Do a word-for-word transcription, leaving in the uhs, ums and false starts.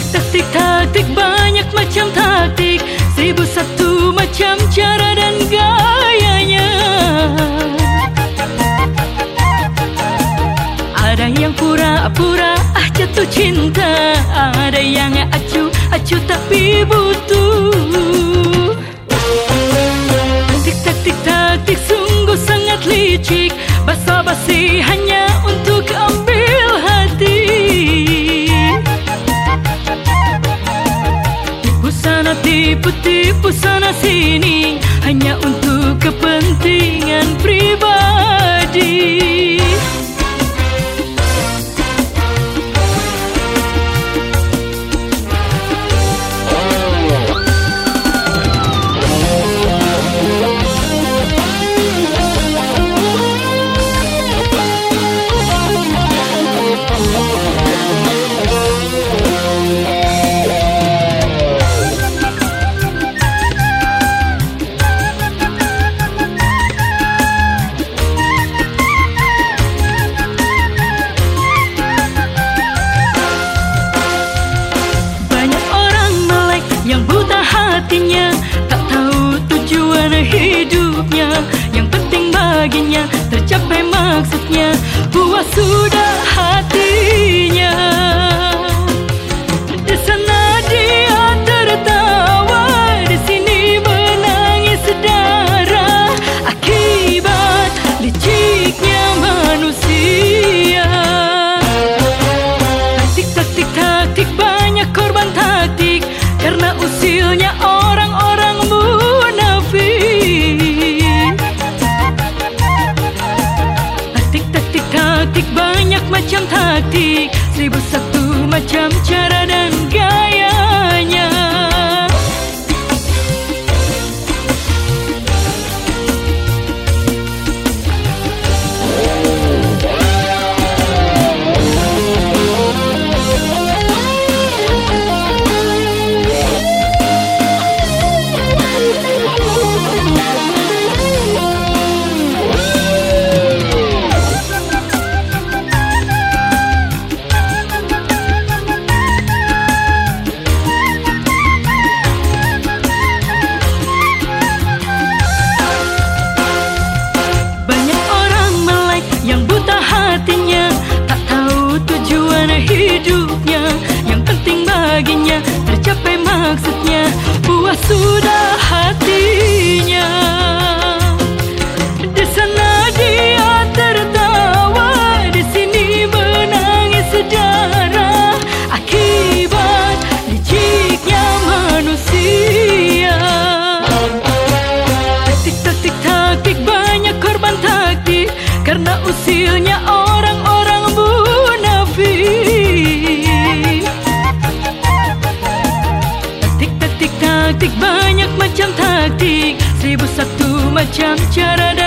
Taktik, taktik, banyak macam taktik, seribu satu macam cara dan gayanya. Ada yang pura-pura ah jatuh cinta, ada yang acuh, acuh tapi butuh. Taktik, taktik, taktik, sungguh sangat licik, basa-basi hanya untuk ambil hati. Tipu sana, tipu, tipu sana sini, hanya untuk kepentingan pribadi. Hatinya tak tahu tujuan hidupnya, yang penting baginya tercapai maksudnya, puas sudah hatinya. Di sana dia tertawa, di sini menangis darah, akibat liciknya manusia. Taktik, taktik, taktik, banyak korban taktik, karena usilnya orang-orang munafik. Taktik, taktik, taktik, banyak macam taktik, seribu satu macam cara dan gayanya. Hatinya tak tahu tujuan hidupnya, yang penting baginya tercapai maksudnya, puas sudah hatinya. Di sana dia tertawa, di sini menangis darah, akibat liciknya manusia. Taktik, taktik, taktik, banyak korban taktik, karena usilnya orang-orang munafik. Taktik, taktik, taktik, banyak macam taktik, seribu satu macam cara dan